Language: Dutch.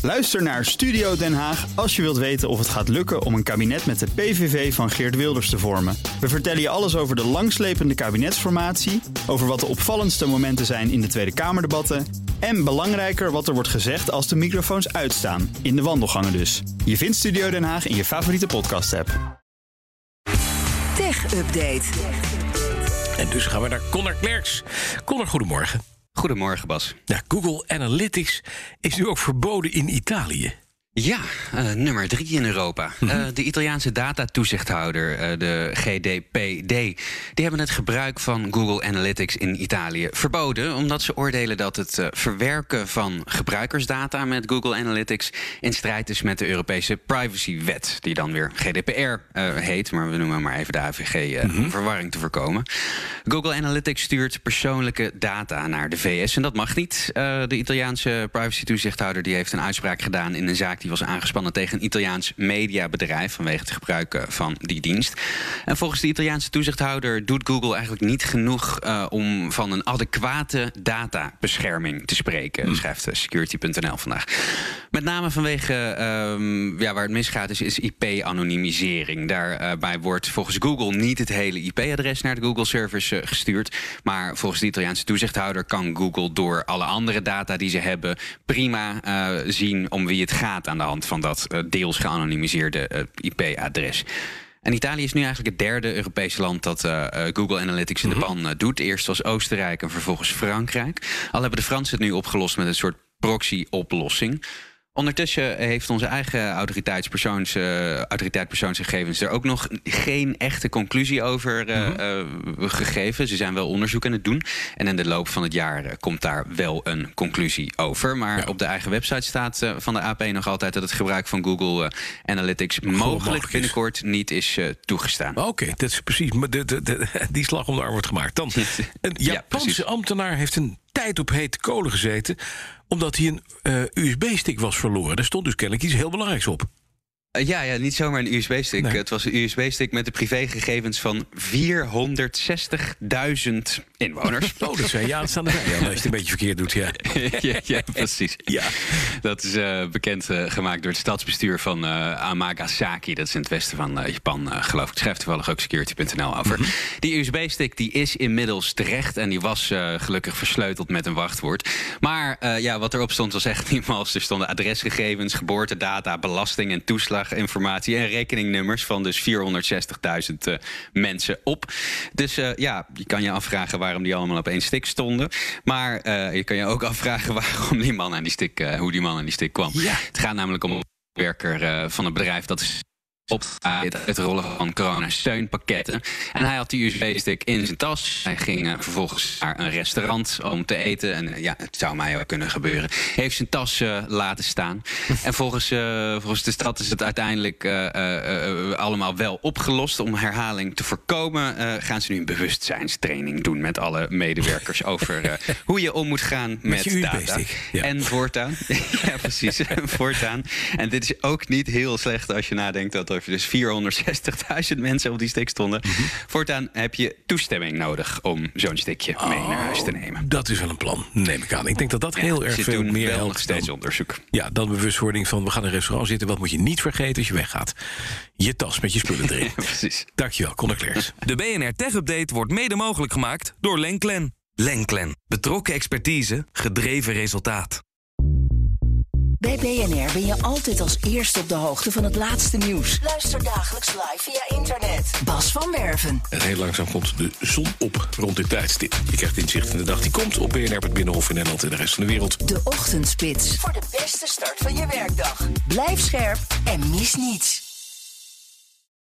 Luister naar Studio Den Haag als je wilt weten of het gaat lukken om een kabinet met de PVV van Geert Wilders te vormen. We vertellen je alles over de langslepende kabinetsformatie, over wat de opvallendste momenten zijn in de Tweede Kamerdebatten en belangrijker wat er wordt gezegd als de microfoons uitstaan, in de wandelgangen dus. Je vindt Studio Den Haag in je favoriete podcast-app. Tech Update. En dus gaan we naar Connor Klerks. Connor, goedemorgen. Goedemorgen, Bas. Ja, Google Analytics is nu ook verboden in Italië. Ja, nummer 3 in Europa. De Italiaanse datatoezichthouder, de GDPD... die hebben het gebruik van Google Analytics in Italië verboden, omdat ze oordelen dat het verwerken van gebruikersdata met Google Analytics in strijd is met de Europese privacywet, die dan weer GDPR heet, maar we noemen maar even de AVG om verwarring te voorkomen. Google Analytics stuurt persoonlijke data naar de VS en dat mag niet. De Italiaanse privacy-toezichthouder die heeft een uitspraak gedaan in een zaak die was aangespannen tegen een Italiaans mediabedrijf vanwege het gebruik van die dienst. En volgens de Italiaanse toezichthouder doet Google eigenlijk niet genoeg om van een adequate databescherming te spreken, schrijft security.nl vandaag. Met name vanwege waar het misgaat is IP-anonymisering. Daarbij wordt volgens Google niet het hele IP-adres naar de Google-servers gestuurd, maar volgens de Italiaanse toezichthouder kan Google door alle andere data die ze hebben prima zien om wie het gaat aan de hand van dat deels geanonimiseerde IP-adres. En Italië is nu eigenlijk het derde Europese land dat Google Analytics in de pan doet. Eerst was Oostenrijk en vervolgens Frankrijk. Al hebben de Fransen het nu opgelost met een soort proxy-oplossing. Ondertussen heeft onze eigen autoriteit persoonsgegevens er ook nog geen echte conclusie over gegeven. Ze zijn wel onderzoek aan het doen. En in de loop van het jaar komt daar wel een conclusie over. Maar op de eigen website staat van de AP nog altijd dat het gebruik van Google Analytics mogelijk binnenkort niet is toegestaan. Oké, dat is precies. Die slag om de arm wordt gemaakt. Dan, een Japanse ambtenaar heeft een tijd op hete kolen gezeten omdat hij een USB-stick was verloren. Daar stond dus kennelijk iets heel belangrijks op. Ja, niet zomaar een USB-stick. Nee. Het was een USB-stick met de privégegevens van 460.000 inwoners. Oh, dat zijn aanstaande bij, als je het een beetje verkeerd doet, ja. ja, precies. Ja. Dat is bekend gemaakt door het stadsbestuur van Amagasaki. Dat is in het westen van Japan, geloof ik. Schrijft toevallig ook security.nl over. Die USB-stick die is inmiddels terecht en die was gelukkig versleuteld met een wachtwoord. Maar wat erop stond was echt niet mals. Er stonden adresgegevens, geboortedata, belasting en toeslaginformatie en rekeningnummers van dus 460.000 mensen op. Dus je kan je afvragen waarom die allemaal op één stick stonden. Maar je kan je ook afvragen waarom die man aan die stick, hoe die man aan die stick kwam. Ja. Het gaat namelijk om een werker van een bedrijf dat is op het rollen van coronasteunpakketten. En hij had die USB-stick in zijn tas. Hij ging vervolgens naar een restaurant om te eten. En het zou mij ook kunnen gebeuren. Hij heeft zijn tas laten staan. En volgens de stad is het uiteindelijk allemaal wel opgelost. Om herhaling te voorkomen gaan ze nu een bewustzijnstraining doen met alle medewerkers over hoe je om moet gaan met data. Ja. En voortaan. Ja, precies. Voortaan. En dit is ook niet heel slecht als je nadenkt dat er dus 460.000 mensen op die stick stonden. Voortaan heb je toestemming nodig om zo'n stickje mee naar huis te nemen. Dat is wel een plan, neem ik aan. Ik denk dat dat heel erg veel meer helpt. Nog steeds onderzoek. Ja, dan bewustwording van we gaan in een restaurant zitten. Wat moet je niet vergeten als je weggaat? Je tas met je spullen erin. Precies. Dankjewel, Connor Klerks. De BNR Tech Update wordt mede mogelijk gemaakt door Lenklen. Lenklen. Betrokken expertise, gedreven resultaat. Bij BNR ben je altijd als eerste op de hoogte van het laatste nieuws. Luister dagelijks live via internet. Bas van Werven. En heel langzaam komt de zon op rond dit tijdstip. Je krijgt inzicht in de dag die komt op BNR, het Binnenhof in Nederland en de rest van de wereld. De Ochtendspits. Voor de beste start van je werkdag. Blijf scherp en mis niets.